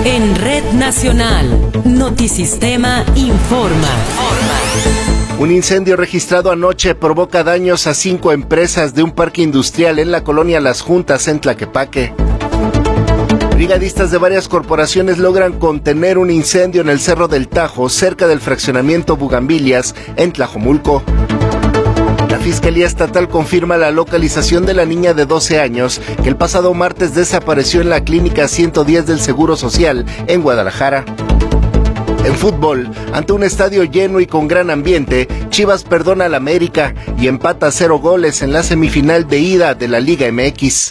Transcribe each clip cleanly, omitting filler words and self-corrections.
En Red Nacional, Notisistema informa. Un incendio registrado anoche provoca daños a 5 empresas de un parque industrial en la colonia Las Juntas, en Tlaquepaque. Brigadistas de varias corporaciones logran contener un incendio en el Cerro del Tajo, cerca del fraccionamiento Bugambilias, en Tlajomulco. La Fiscalía Estatal confirma la localización de la niña de 12 años que el pasado martes desapareció en la Clínica 110 del Seguro Social, en Guadalajara. En fútbol, ante un estadio lleno y con gran ambiente, Chivas perdona al América y empata 0 goles en la semifinal de ida de la Liga MX.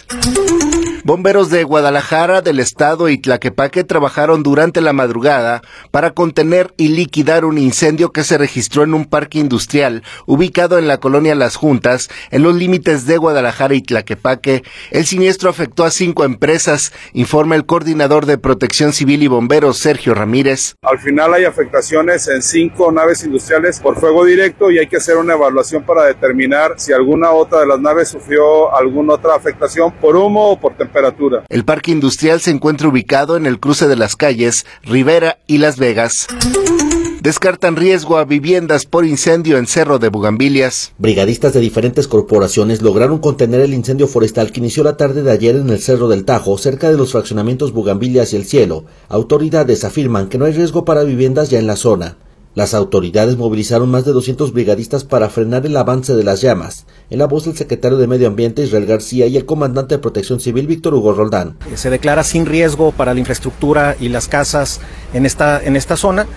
Bomberos de Guadalajara, del Estado y Tlaquepaque trabajaron durante la madrugada para contener y liquidar un incendio que se registró en un parque industrial ubicado en la colonia Las Juntas, en los límites de Guadalajara y Tlaquepaque. El siniestro afectó a 5 empresas, informa el coordinador de Protección Civil y Bomberos, Sergio Ramírez. Al final hay afectaciones en 5 naves industriales por fuego directo y hay que hacer una evaluación para determinar si alguna otra de las naves sufrió alguna otra afectación por humo o por temperatura. El parque industrial se encuentra ubicado en el cruce de las calles Rivera y Las Vegas. Descartan riesgo a viviendas por incendio en Cerro de Bugambilias. Brigadistas de diferentes corporaciones lograron contener el incendio forestal que inició la tarde de ayer en el Cerro del Tajo, cerca de los fraccionamientos Bugambilias y El Cielo. Autoridades afirman que no hay riesgo para viviendas ya en la zona. Las autoridades movilizaron más de 200 brigadistas para frenar el avance de las llamas. En la voz del secretario de Medio Ambiente, Israel García, y el comandante de Protección Civil, Víctor Hugo Roldán. Se declara sin riesgo para la infraestructura y las casas en esta zona.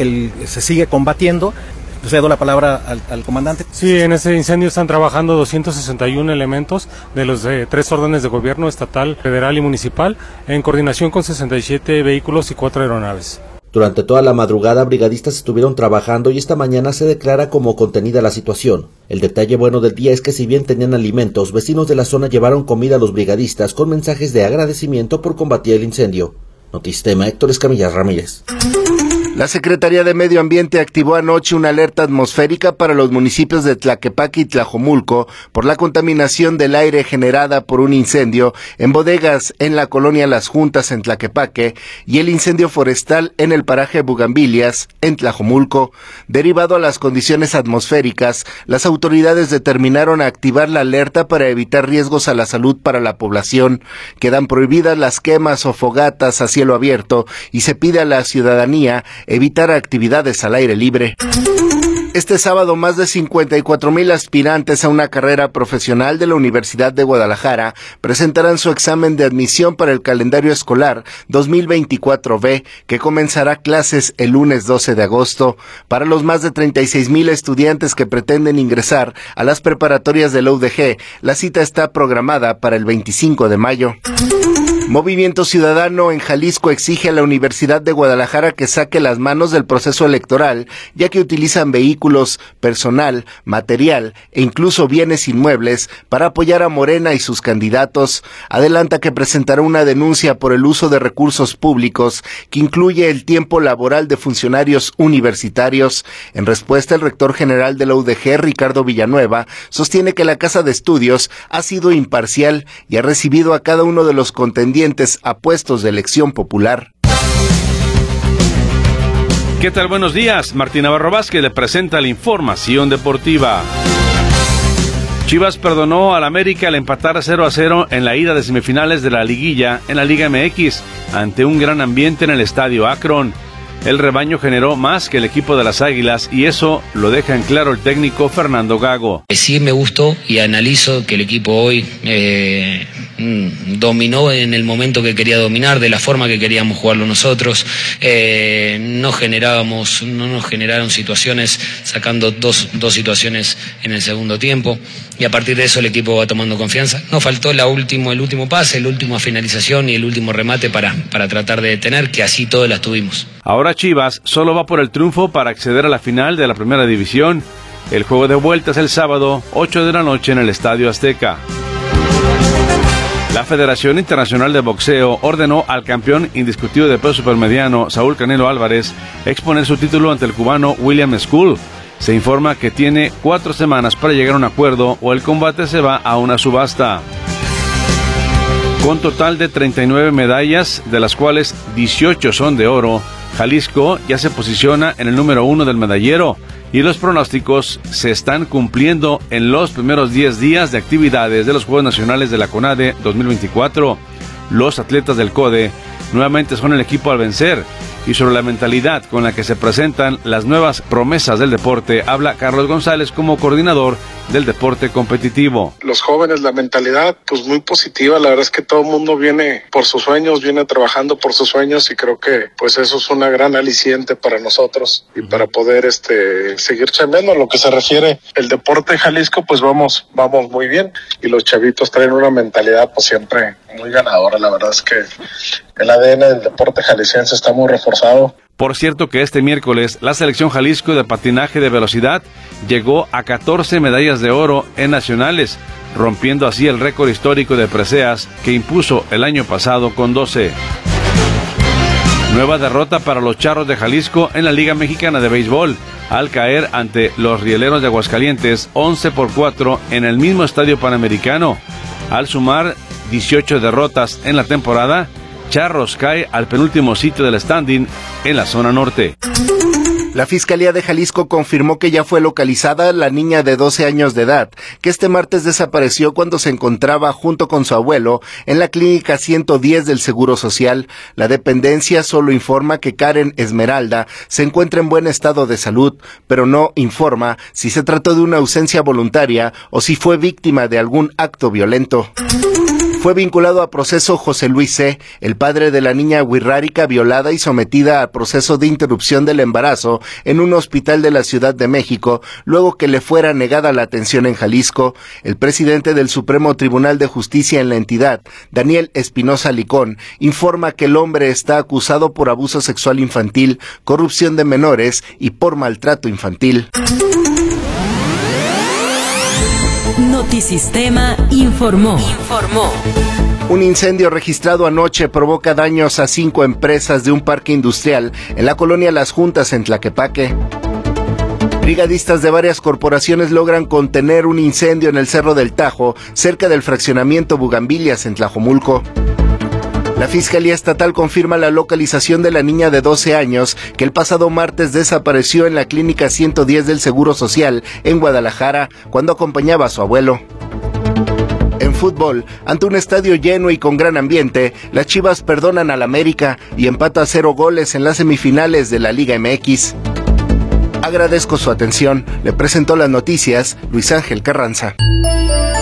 Se sigue combatiendo. Cedo la palabra al comandante. Sí, en ese incendio están trabajando 261 elementos de los 3 órdenes de gobierno estatal, federal y municipal, en coordinación con 67 vehículos y 4 aeronaves. Durante toda la madrugada, brigadistas estuvieron trabajando y esta mañana se declara como contenida la situación. El detalle bueno del día es que si bien tenían alimentos, vecinos de la zona llevaron comida a los brigadistas con mensajes de agradecimiento por combatir el incendio. Notisistema, Héctor Escamilla Ramírez. La Secretaría de Medio Ambiente activó anoche una alerta atmosférica para los municipios de Tlaquepaque y Tlajomulco por la contaminación del aire generada por un incendio en bodegas en la colonia Las Juntas en Tlaquepaque y el incendio forestal en el paraje Bugambilias en Tlajomulco. Derivado a las condiciones atmosféricas, las autoridades determinaron activar la alerta para evitar riesgos a la salud para la población. Quedan prohibidas las quemas o fogatas a cielo abierto y se pide a la ciudadanía evitar actividades al aire libre. Este sábado, más de 54,000 aspirantes a una carrera profesional de la Universidad de Guadalajara presentarán su examen de admisión para el calendario escolar 2024B, que comenzará clases el lunes 12 de agosto. Para los más de 36,000 estudiantes que pretenden ingresar a las preparatorias de la UDG, la cita está programada para el 25 de mayo. Movimiento Ciudadano en Jalisco exige a la Universidad de Guadalajara que saque las manos del proceso electoral, ya que utilizan vehículos, personal, material e incluso bienes inmuebles para apoyar a Morena y sus candidatos. Adelanta que presentará una denuncia por el uso de recursos públicos que incluye el tiempo laboral de funcionarios universitarios. En respuesta, el rector general de la UDG, Ricardo Villanueva, sostiene que la Casa de Estudios ha sido imparcial y ha recibido a cada uno de los contendientes a puestos de elección popular. ¿Qué tal? Buenos días. Martín Navarro Vázquez le presenta la información deportiva. Chivas perdonó al América al empatar 0-0 en la ida de semifinales de la liguilla en la Liga MX ante un gran ambiente en el estadio Akron. El rebaño generó más que el equipo de las Águilas y eso lo deja en claro el técnico Fernando Gago. Sí me gustó y analizo que el equipo hoy dominó en el momento que quería dominar, de la forma que queríamos jugarlo nosotros. No nos generaron situaciones, sacando dos situaciones en el segundo tiempo, y a partir de eso el equipo va tomando confianza. Nos faltó el último pase, la última finalización y el último remate para tratar de detener, que así todas las tuvimos. Ahora Chivas solo va por el triunfo para acceder a la final de la Primera División. El juego de vuelta es el sábado, 8 de la noche en el Estadio Azteca. La Federación Internacional de Boxeo ordenó al campeón indiscutido de peso supermediano, Saúl Canelo Álvarez, exponer su título ante el cubano William School. Se informa que tiene 4 semanas para llegar a un acuerdo o el combate se va a una subasta. Con total de 39 medallas, de las cuales 18 son de oro, Jalisco ya se posiciona en el número 1 del medallero y los pronósticos se están cumpliendo en los primeros 10 días de actividades de los Juegos Nacionales de la CONADE 2024. Los atletas del CODE nuevamente son el equipo al vencer, y sobre la mentalidad con la que se presentan las nuevas promesas del deporte habla Carlos González como coordinador del deporte competitivo. Los jóvenes, la mentalidad pues muy positiva, la verdad es que todo el mundo viene por sus sueños, viene trabajando por sus sueños, y creo que pues eso es una gran aliciente para nosotros y para poder seguir chambeando. En lo que se refiere el deporte de Jalisco, pues vamos muy bien, y los chavitos traen una mentalidad pues siempre muy ganadora. La verdad es que el ADN del deporte jalisciense está muy reforzado. Por cierto que este miércoles la selección Jalisco de patinaje de velocidad llegó a 14 medallas de oro en nacionales, rompiendo así el récord histórico de preseas que impuso el año pasado con 12. Nueva derrota para los Charros de Jalisco en la Liga Mexicana de Béisbol, al caer ante los Rieleros de Aguascalientes 11-4 en el mismo estadio Panamericano. Al sumar 18 derrotas en la temporada, Charros cae al penúltimo sitio del standing en la zona norte. La Fiscalía de Jalisco confirmó que ya fue localizada la niña de 12 años de edad, que este martes desapareció cuando se encontraba junto con su abuelo en la clínica 110 del Seguro Social. La dependencia solo informa que Karen Esmeralda se encuentra en buen estado de salud, pero no informa si se trató de una ausencia voluntaria o si fue víctima de algún acto violento. Fue vinculado a proceso José Luis C., el padre de la niña wixárika violada y sometida a proceso de interrupción del embarazo en un hospital de la Ciudad de México, luego que le fuera negada la atención en Jalisco. El presidente del Supremo Tribunal de Justicia en la entidad, Daniel Espinosa Licón, informa que el hombre está acusado por abuso sexual infantil, corrupción de menores y por maltrato infantil. Notisistema informó. Un incendio registrado anoche provoca daños a 5 empresas de un parque industrial en la colonia Las Juntas en Tlaquepaque. Brigadistas de varias corporaciones logran contener un incendio en el Cerro del Tajo, cerca del fraccionamiento Bugambilias en Tlajomulco. La Fiscalía Estatal confirma la localización de la niña de 12 años que el pasado martes desapareció en la clínica 110 del Seguro Social en Guadalajara cuando acompañaba a su abuelo. En fútbol, ante un estadio lleno y con gran ambiente, las Chivas perdonan al América y empata a 0 goles en las semifinales de la Liga MX. Agradezco su atención. Le presentó las noticias Luis Ángel Carranza.